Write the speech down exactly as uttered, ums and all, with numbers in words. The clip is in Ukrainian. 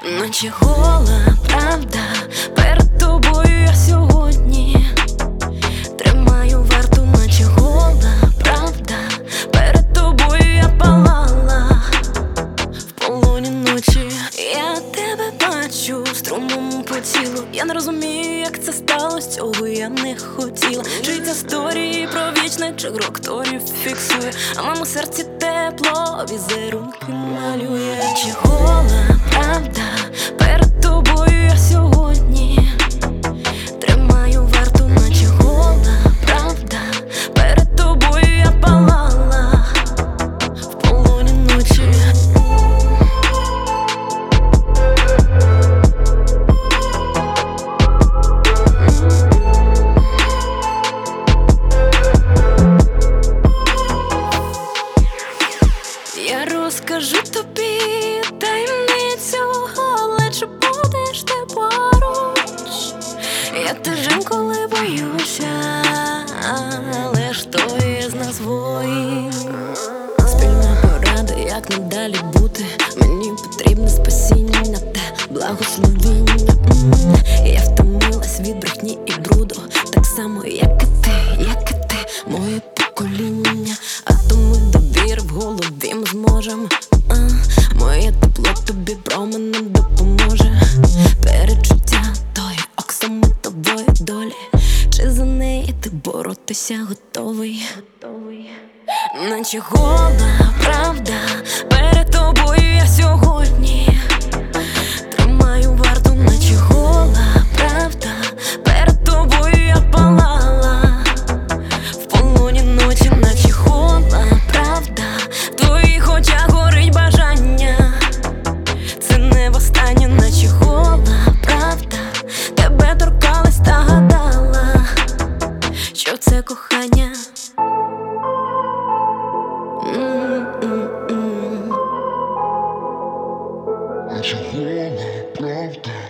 наче гола правда. Перед тобою я сьогодні тримаю варту, наче гола правда. Перед тобою я палала в полоні ночі. Я тебе бачу струмом по тілу. Я не розумію, як це сталося, цього я не хотіла. Чи ця сторії про вічне, чи гро акторів фіксує, а в моєму серці тепло, візерунки малює. Чи гола правда, перед тобою я сьогодні тримаю варту, наче гола правда. Перед тобою я палала в полоні ночі. Я розкажу тобі таємницю, але чи будеш ти поруч? Я теж інколи боюся, але ж то є з нас воїн. Спільна порада, як надалі бути. Мені потрібне спасіння, те благословіння. Я втомилась від брехні і бруду, так само, як і ти, як і ти, моє покоління. А то ми довіри в голові ми зможем. а, Моє тепло тобі променем допоможе. Перечуття тої оксамитової долі, чи за неї ти боротися готовий? Наче гола правда, перед тобою я сьогодні тримаю варту, наче гола правда. Перед тобою я палала в полоні ночі, наче гола правда. В твоїх очах горить бажання, це не востаннє, наче гола правда. Тебе торкалась та гадала, що це кохання. Наче гола правда.